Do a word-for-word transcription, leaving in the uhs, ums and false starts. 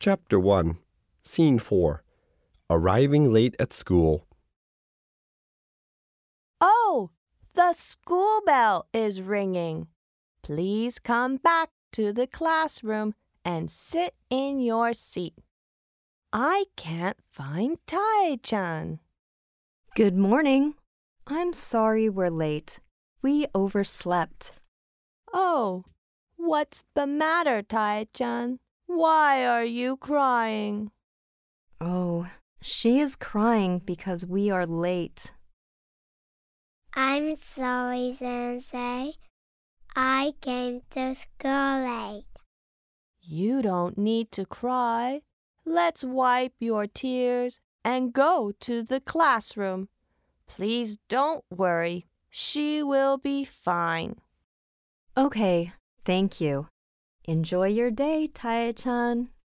Chapter one, Scene four. Arriving late at school. Oh, the school bell is ringing. Please come back to the classroom and sit in your seat. I can't find Tai-chan. Good morning. I'm sorry we're late. We overslept. Oh, what's the matter, Tai-chan? Why are you crying? Oh, she is crying because we are late. I'm sorry, Sensei. I came to school late. You don't need to cry. Let's wipe your tears and go to the classroom. Please don't worry. She will be fine. Okay, thank you. Enjoy your day, Tai-chan.